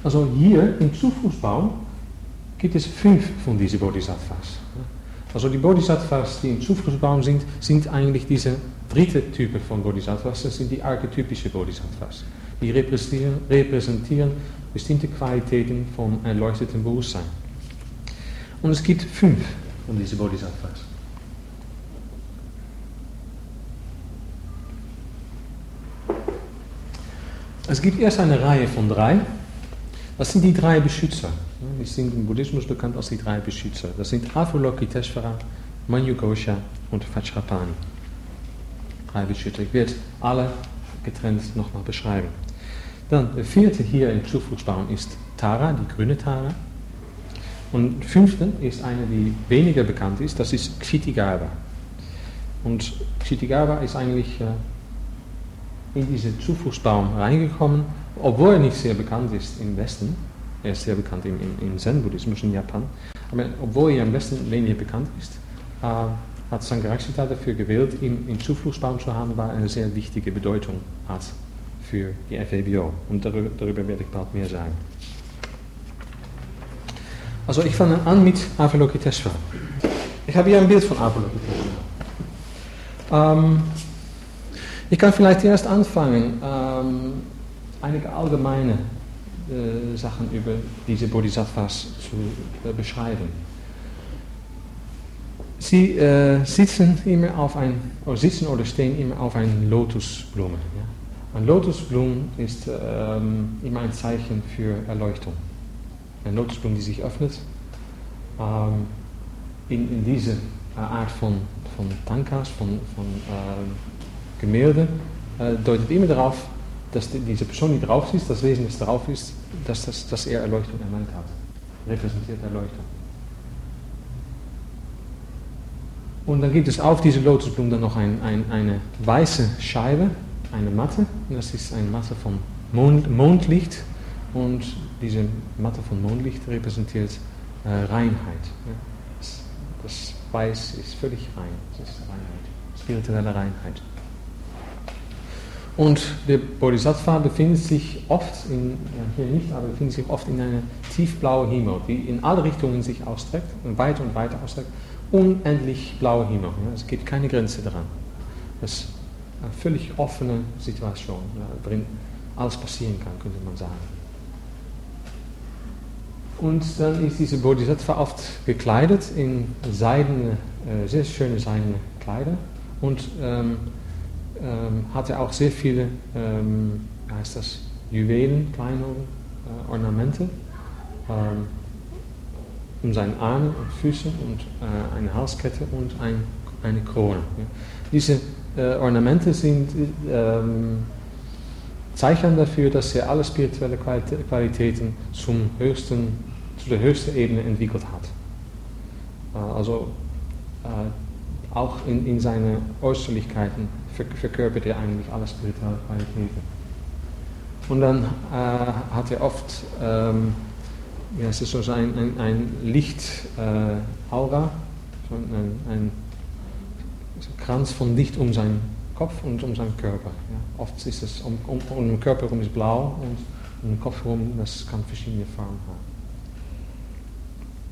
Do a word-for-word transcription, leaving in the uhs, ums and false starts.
Also hier im Zuflussbaum gibt es fünf von diesen Bodhisattvas. Also die Bodhisattvas, die im Zuflussbaum sind, sind eigentlich diese dritte Typ von Bodhisattvas, das sind die archetypischen Bodhisattvas. Die repräsentieren, repräsentieren bestimmte Qualitäten vom erleuchteten Bewusstsein. Und es gibt fünf von diesen Bodhisattvas. Es gibt erst eine Reihe von drei. Das sind die drei Beschützer. Die sind im Buddhismus bekannt als die drei Beschützer. Das sind Avalokiteshvara, Manjughosha und Vajrapani. Drei Beschützer. Ich werde alle getrennt nochmal beschreiben. Dann der vierte hier im Zuflussbaum ist Tara, die grüne Tara. Und der fünfte ist eine, die weniger bekannt ist, das ist Kshitigarbha. Und Kshitigarbha ist eigentlich äh, in diesen Zuflussbaum reingekommen, obwohl er nicht sehr bekannt ist im Westen. Er ist sehr bekannt im, im, im Zen-Buddhismus in Japan. Aber obwohl er im Westen weniger bekannt ist, äh, hat Sangharakshita dafür gewählt, ihn im Zuflussbaum zu haben, weil er eine sehr wichtige Bedeutung hat für die F E B O. Und darüber, darüber werde ich bald mehr sagen. Also ich fange an mit Avalokiteshvara. Ich habe hier ein Bild von Avalokiteshvara. Ähm, ich kann vielleicht erst anfangen, ähm, einige allgemeine äh, Sachen über diese Bodhisattvas zu äh, beschreiben. Sie äh, sitzen immer auf ein, oder sitzen oder stehen immer auf einer Lotusblume. Ja? Eine Lotusblume ist ähm, immer ein Zeichen für Erleuchtung. Eine Lotusblume, die sich öffnet. Ähm, in, in diese äh, Art von, von Tankas, von, von äh, Gemälde, äh, deutet immer darauf, dass die, diese Person, die drauf ist, das Wesen, das drauf ist, dass, das, dass er Erleuchtung erlangt hat. Repräsentiert Erleuchtung. Und dann gibt es auf diese Lotusblume dann noch ein, ein, eine weiße Scheibe, eine Matte. Und das ist eine Matte von Mond, Mondlicht. Und diese Matte von Mondlicht repräsentiert äh, Reinheit. Ja. Das, das Weiß ist völlig rein. Das ist Reinheit, spirituelle Reinheit. Und der Bodhisattva befindet sich oft, in, ja, hier nicht, aber befindet sich oft in einer tiefblauen Himmel, die in alle Richtungen sich ausstreckt und weiter und weiter ausstreckt. Unendlich blauer Himmel. Ja. Es gibt keine Grenze daran. Das ist eine völlig offene Situation, ja, worin alles passieren kann, könnte man sagen. Und dann ist diese Bodhisattva oft gekleidet in seidene, äh, sehr schöne seidene Kleider und ähm, ähm, hatte auch sehr viele, ähm, wie heißt das, Juwelen, kleine äh, Ornamente ähm, um seine Arme und Füße und äh, eine Halskette und ein, eine Krone. Ja. Diese äh, Ornamente sind ähm, Zeichen dafür, dass er alle spirituelle Qualitäten zum höchsten, zu der höchsten Ebene entwickelt hat. Äh, also äh, auch in, in seinen Äußerlichkeiten ver verkörpert er eigentlich alle spirituelle Qualitäten. Und dann äh, hat er oft, ähm, ja, es ist so ein, ein, ein Licht-Aura, äh, so ein, ein so Kranz von Licht um seinen Kopf und um seinen Körper. Ja. Oft ist es um, um, um den Körper herum ist blau und um den Kopf herum, das kann verschiedene Farben haben.